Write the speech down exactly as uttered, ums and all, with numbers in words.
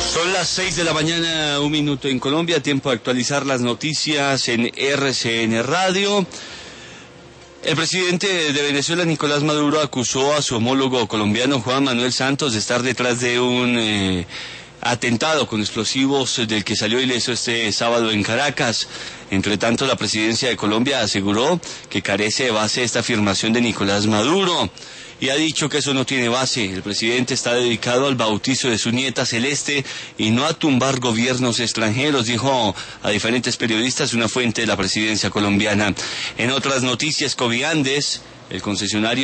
Son las seis de la mañana, un minuto en Colombia, tiempo de actualizar las noticias en R C N Radio. El presidente de Venezuela, Nicolás Maduro, acusó a su homólogo colombiano, Juan Manuel Santos, de estar detrás de un eh, atentado con explosivos del que salió ileso este sábado en Caracas. Entre tanto, la presidencia de Colombia aseguró que carece de base esta afirmación de Nicolás Maduro y ha dicho que eso no tiene base. El presidente está dedicado al bautizo de su nieta Celeste y no a tumbar gobiernos extranjeros, dijo a diferentes periodistas una fuente de la presidencia colombiana. En otras noticias, Coviandes, el concesionario